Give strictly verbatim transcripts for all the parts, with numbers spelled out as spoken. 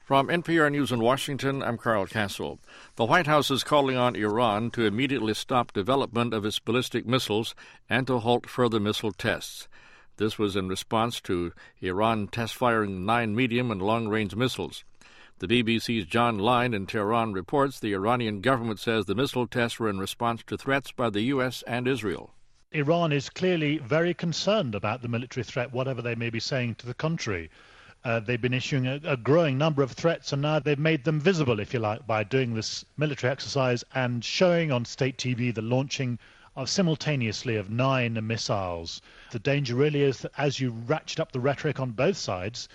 From N P R News in Washington, I'm Carl Castle. The White House is calling on Iran to immediately stop development of its ballistic missiles and to halt further missile tests. This was in response to Iran test-firing nine medium and long-range missiles. The B B C's John Line in Tehran reports the Iranian government says the missile tests were in response to threats by the U S and Israel. Iran is clearly very concerned about the military threat, whatever they may be saying to the contrary. Uh, they've been issuing a, a growing number of threats, and now they've made them visible, if you like, by doing this military exercise and showing on state T V the launching of simultaneously of nine missiles. The danger really is that as you ratchet up the rhetoric on both sides,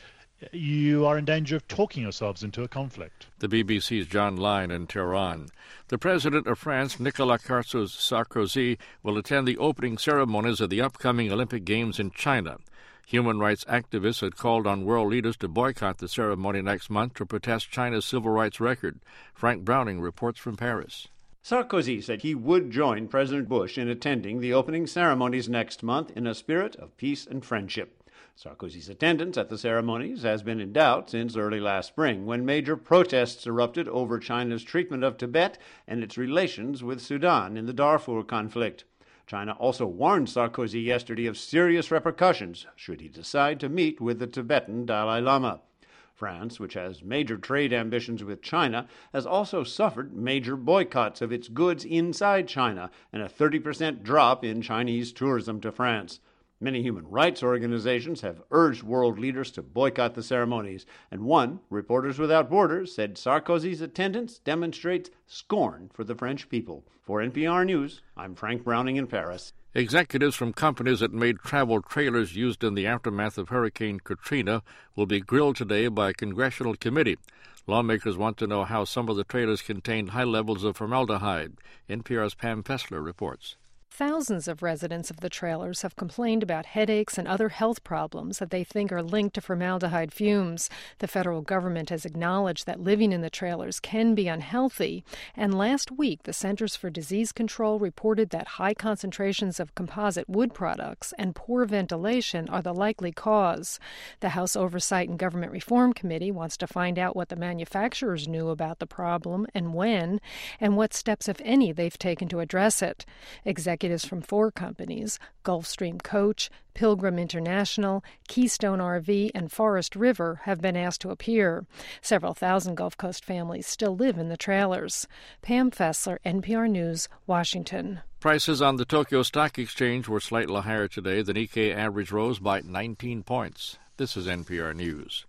you are in danger of talking yourselves into a conflict. The B B C's John Line in Tehran. The president of France, Nicolas Sarkozy, will attend the opening ceremonies of the upcoming Olympic Games in China. Human rights activists had called on world leaders to boycott the ceremony next month to protest China's civil rights record. Frank Browning reports from Paris. Sarkozy said he would join President Bush in attending the opening ceremonies next month in a spirit of peace and friendship. Sarkozy's attendance at the ceremonies has been in doubt since early last spring, when major protests erupted over China's treatment of Tibet and its relations with Sudan in the Darfur conflict. China also warned Sarkozy yesterday of serious repercussions should he decide to meet with the Tibetan Dalai Lama. France, which has major trade ambitions with China, has also suffered major boycotts of its goods inside China and a thirty percent drop in Chinese tourism to France. Many human rights organizations have urged world leaders to boycott the ceremonies, and one, Reporters Without Borders, said Sarkozy's attendance demonstrates scorn for the French people. For N P R News, I'm Frank Browning in Paris. Executives from companies that made travel trailers used in the aftermath of Hurricane Katrina will be grilled today by a congressional committee. Lawmakers want to know how some of the trailers contained high levels of formaldehyde. N P R's Pam Fessler reports. Thousands of residents of the trailers have complained about headaches and other health problems that they think are linked to formaldehyde fumes. The federal government has acknowledged that living in the trailers can be unhealthy, and last week the Centers for Disease Control reported that high concentrations of composite wood products and poor ventilation are the likely cause. The House Oversight and Government Reform Committee wants to find out what the manufacturers knew about the problem and when, and what steps, if any, they've taken to address it. Executives from four companies, Gulfstream Coach, Pilgrim International, Keystone R V, and Forest River, have been asked to appear. Several thousand Gulf Coast families still live in the trailers. Pam Fessler, N P R News, Washington. Prices on the Tokyo Stock Exchange were slightly higher today. The Nikkei average rose by nineteen points. This is N P R News.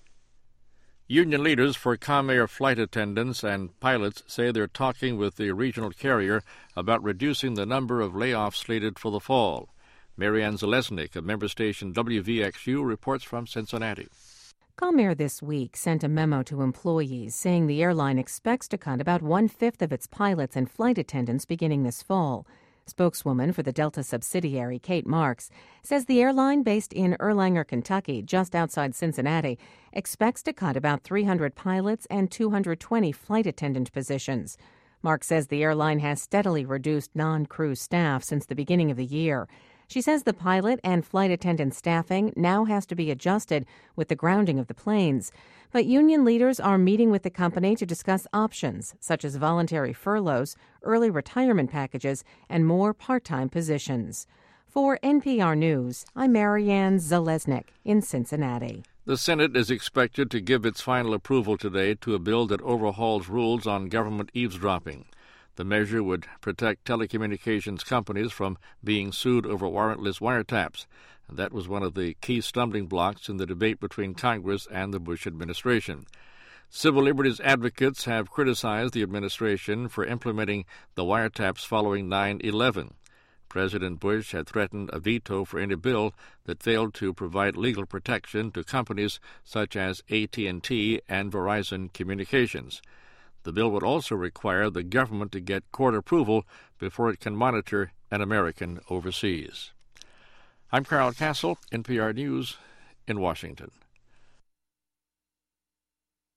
Union leaders for Comair flight attendants and pilots say they're talking with the regional carrier about reducing the number of layoffs slated for the fall. Marianne Zalesnik of member station W V X U reports from Cincinnati. Comair this week sent a memo to employees saying the airline expects to cut about one-fifth of its pilots and flight attendants beginning this fall. Spokeswoman for the Delta subsidiary, Kate Marks, says the airline, based in Erlanger, Kentucky, just outside Cincinnati, expects to cut about three hundred pilots and two hundred twenty flight attendant positions. Marks says the airline has steadily reduced non-crew staff since the beginning of the year. She says the pilot and flight attendant staffing now has to be adjusted with the grounding of the planes. But union leaders are meeting with the company to discuss options, such as voluntary furloughs, early retirement packages, and more part-time positions. For N P R News, I'm Marianne Zalesnik in Cincinnati. The Senate is expected to give its final approval today to a bill that overhauls rules on government eavesdropping. The measure would protect telecommunications companies from being sued over warrantless wiretaps. And that was one of the key stumbling blocks in the debate between Congress and the Bush administration. Civil liberties advocates have criticized the administration for implementing the wiretaps following nine eleven. President Bush had threatened a veto for any bill that failed to provide legal protection to companies such as A T and T and Verizon Communications. The bill would also require the government to get court approval before it can monitor an American overseas. I'm Carl Castle, N P R News in Washington.